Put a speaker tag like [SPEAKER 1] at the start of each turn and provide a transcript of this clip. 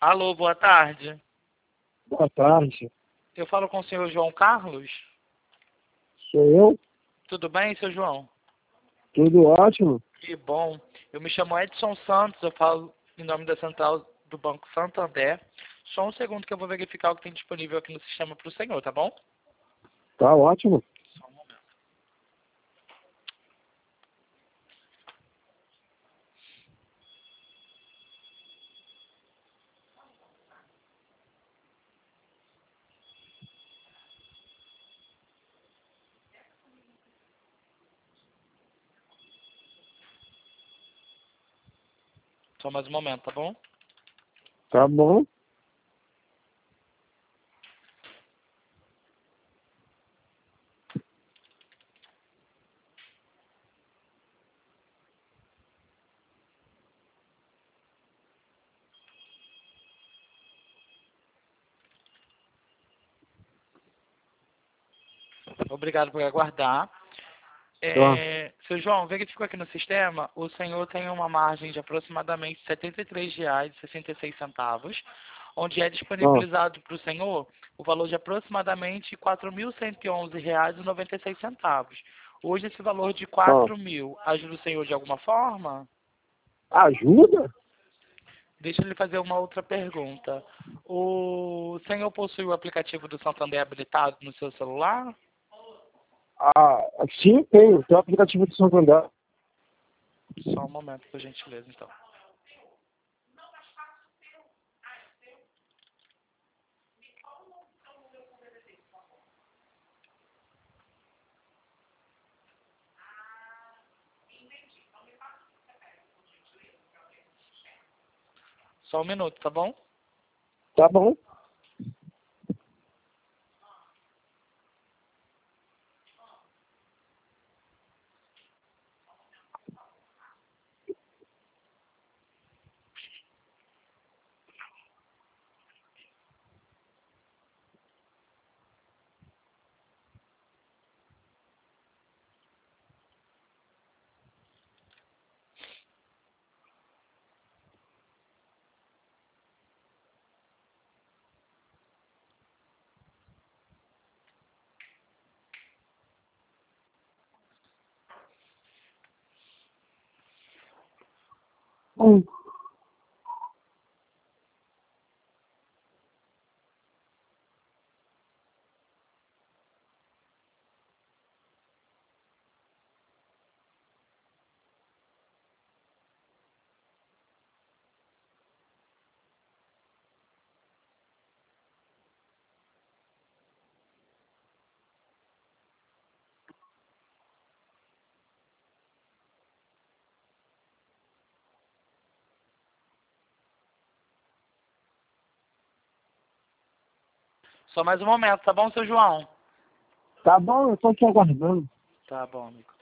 [SPEAKER 1] Alô, boa tarde.
[SPEAKER 2] Boa tarde.
[SPEAKER 1] Eu falo com o senhor João Carlos?
[SPEAKER 2] Sou eu?
[SPEAKER 1] Tudo bem, seu João?
[SPEAKER 2] Tudo ótimo?
[SPEAKER 1] Que bom. Eu me chamo Edson Santos, eu falo em nome da Central do Banco Santander. Só um segundo que eu vou verificar o que tem disponível aqui no sistema para o senhor, tá bom?
[SPEAKER 2] Tá ótimo.
[SPEAKER 1] Só um momento. Só mais um momento, tá bom?
[SPEAKER 2] Tá bom?
[SPEAKER 1] Obrigado por aguardar.
[SPEAKER 2] Tá.
[SPEAKER 1] Seu João, verificou aqui no sistema, o senhor tem uma margem de aproximadamente R$ 73,66, onde é
[SPEAKER 2] Ó,
[SPEAKER 1] disponibilizado para o senhor o valor de aproximadamente R$ 4.111,96. Hoje esse valor de
[SPEAKER 2] ó.
[SPEAKER 1] 4.000 ajuda o senhor de alguma forma?
[SPEAKER 2] Ajuda?
[SPEAKER 1] Deixa eu lhe fazer uma outra pergunta. O senhor possui o aplicativo do Santander habilitado no seu celular?
[SPEAKER 2] Ah, sim, tenho. Tem o aplicativo do Santander.
[SPEAKER 1] Só um momento, por gentileza, então. Só um minuto, tá bom?
[SPEAKER 2] Tá bom? Hum.
[SPEAKER 1] Só mais um momento, tá bom, seu João?
[SPEAKER 2] Tá bom, eu tô te aguardando.
[SPEAKER 1] Tá bom, amigo.